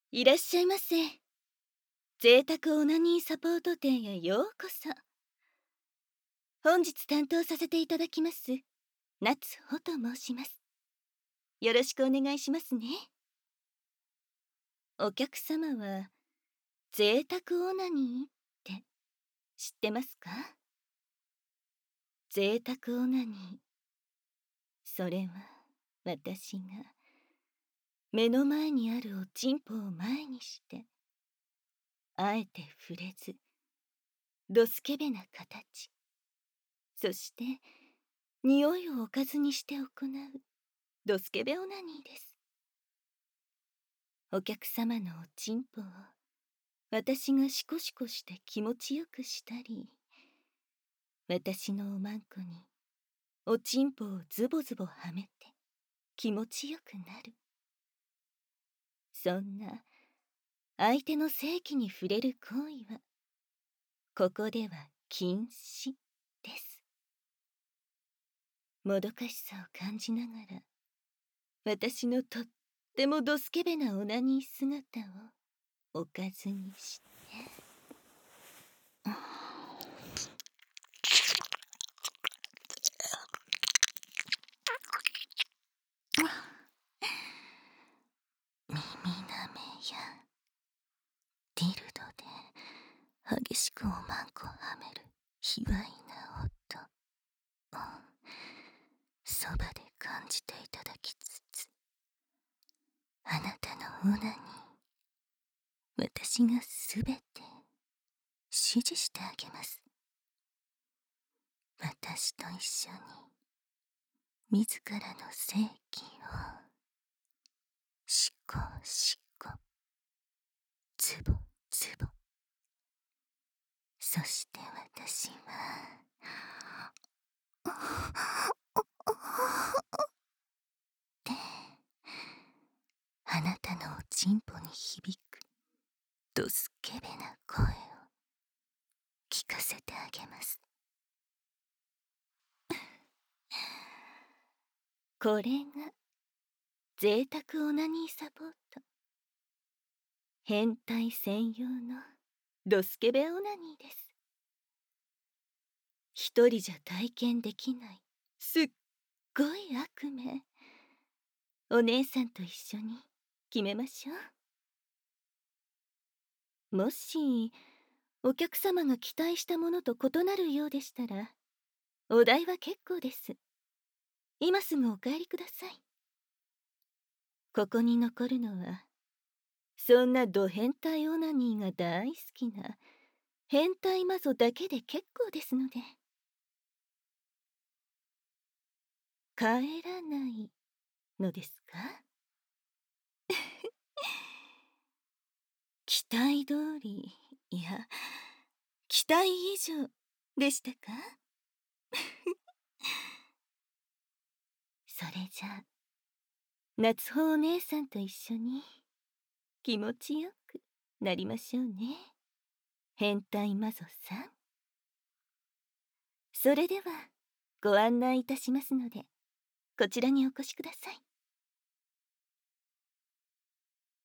いらっしゃいませ。贅沢オナニーサポート店へようこそ。本日担当させていただきます、夏穂と申します。よろしくお願いしますね。お客様は、贅沢オナニーって知ってますか？贅沢オナニー。それは、私が、目の前にあるおちんぽを前にして、あえて触れず、ドスケベな形。そして、匂いをおかずにして行う、ドスケベオナニーです。お客様のおちんぽを、私がシコシコして気持ちよくしたり、私のおまんこに、おちんぽをズボズボはめて、気持ちよくなる。そんな、相手の性器に触れる行為は、ここでは禁止です。もどかしさを感じながら、私のとってもドスケベなオナニー姿をおかずにして。耳なめやディルドで激しくおまんこはめる卑猥な音をそばで感じていただきつつ、あなたのオナに私がすべて指示してあげます。私と一緒に自らの性器をシコシコズボズボ、そして私はってあなたのおちんぽに響くドスケベな声を聞かせてあげます。これが贅沢オナニーサポート、変態専用のドスケベオナニーです。一人じゃ体験できないすっごい悪名、お姉さんと一緒に決めましょう。もしお客様が期待したものと異なるようでしたら、お代は結構です。今すぐお帰りください。ここに残るのは、そんなド変態オナニーが大好きな変態マゾだけで結構ですので。帰らないのですか？期待通り、いや、期待以上でしたか？それじゃあ、夏穂お姉さんと一緒に気持ちよくなりましょうね、変態マゾさん。それではご案内いたしますので、こちらにお越しください。